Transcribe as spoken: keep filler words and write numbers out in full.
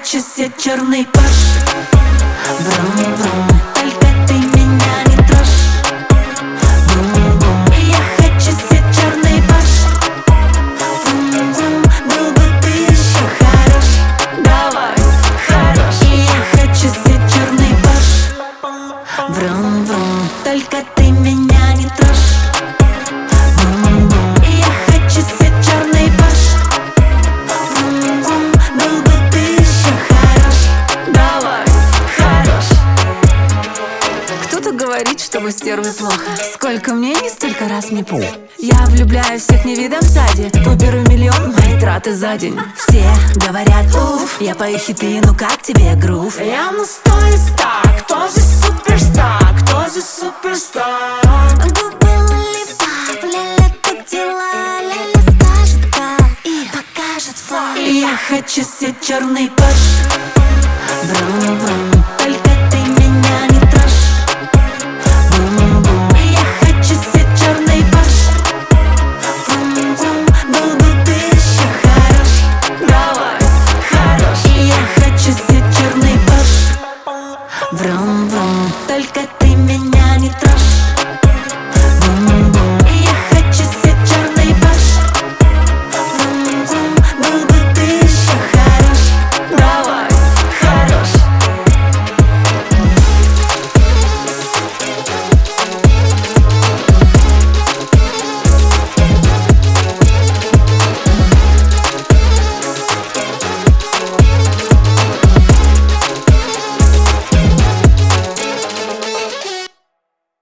хочу себе черный Порш. Врум-врум, только ты меня не трожь. Бум-бум, я хочу себе черный Порш. Врум-врум, был бы ты еще хорош. Давай, хорош. Я хочу себе черный Порш. Врум-врум, только ты меня не трожь. Бум-бум, я хочу себе черный Порш. Врум-врум, был бы ты еще хорош. Давай, хорош. Кто-то говорит, что мы стервы плохо. Сколько мне, не столько раз мне пу. Я влюбляюсь всех не видом сзади. Выберу миллион, мои траты за день. Все говорят, уф, я пою хиты, ну как тебе грув? Я на сто из ста. Кто здесь суперстар? Кто здесь суперстар? Губы лолипап, ля-ля, как дела? Ля-ля скажет как и покажет флаг. Я хочу себе черный